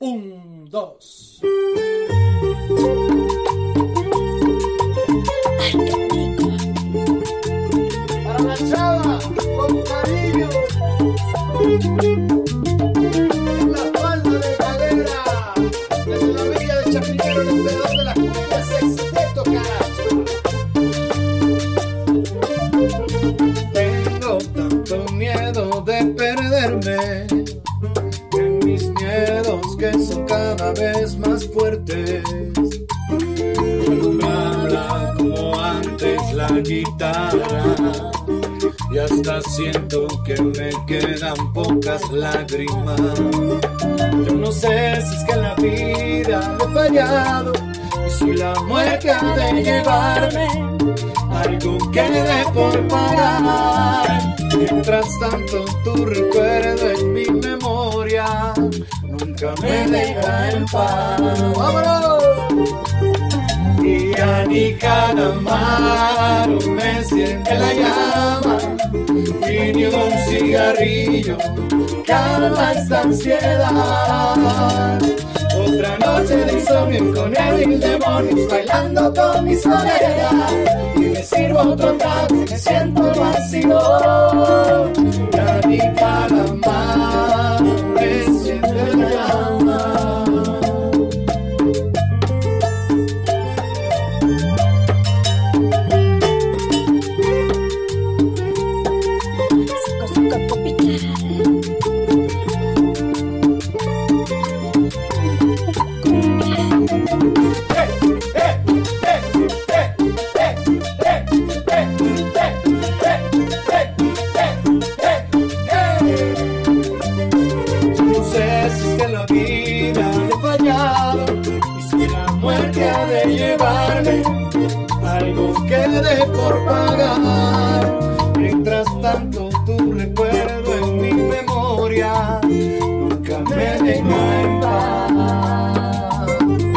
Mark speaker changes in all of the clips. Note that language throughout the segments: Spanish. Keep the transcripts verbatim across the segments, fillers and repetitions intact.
Speaker 1: Un, dos.
Speaker 2: Ay, qué rico.
Speaker 3: Para la chava, con cariño. En la falda de cadera, desde la villa de Chapinero, el emperador de las cumbias, Sexteto Caracho.
Speaker 4: Tengo tanto miedo de perderme, en mis miedos que son cada vez más fuertes. No me habla como antes la guitarra, y hasta siento que me quedan pocas lágrimas. Yo no sé si es que en la vida he fallado y soy la muerte ha de llevarme algo que dé por pagar. Mientras tanto tu recuerdo en mi memoria nunca me deja en paz. ¡Vámonos! Y ya ni cada mano me siente la llama, y ni un cigarrillo calma esta ansiedad. Otra noche de insomnio con él y demonios bailando con mis colegas, y me sirvo otro trago y me siento vacío. Ya ni cada mano me siente la llama. Algo quede por pagar. Mientras tanto tu recuerdo en mi memoria nunca me deja en paz.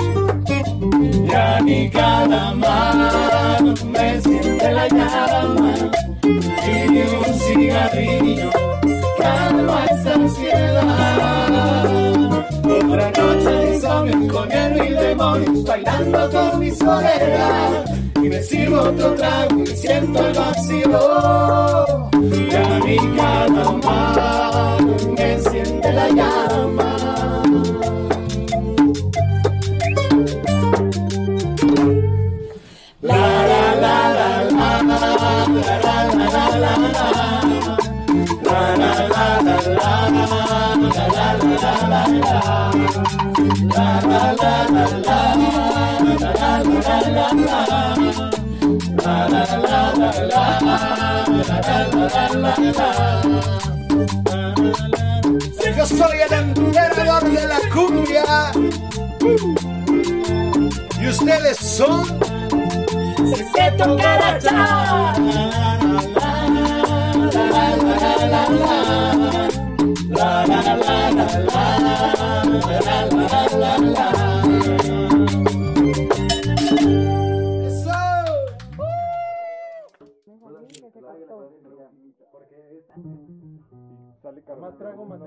Speaker 4: Ya ni cada mano me siente la llama, y ni un cigarrillo calma esta ansiedad. Otra noche de insomnio con hielo y demonios bailando con mis colegas, y me sirvo otro trago y siento el vacío. Ya ni cada mano me siente la llama. La la la la la la la la la la la la la la la
Speaker 3: Yo soy el emperador de la cumbia y ustedes son
Speaker 2: Sexteto Caracho.
Speaker 3: más trago, más